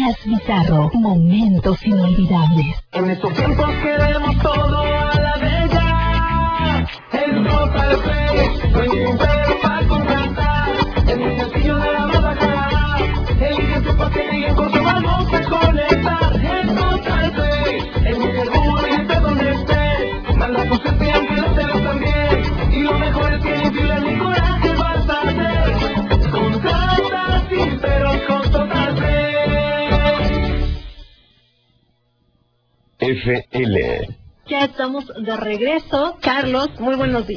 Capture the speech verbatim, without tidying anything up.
Días Bizarro, momentos inolvidables. En estos tiempos queremos todo a la de ya. El Total Play, no hay ningún pero para contratar. El muy sencillo de la baja. Elige tu paquete y en corto vamos a conectar. El Total Play, es muy seguro y esté donde esté. Manda tu C P aunque no te lo también. Y lo mejor es que ni fila ni coraje vas a hacer. Contrata sin peros con Total Play. F L. Ya estamos de regreso. Carlos, muy buenos días.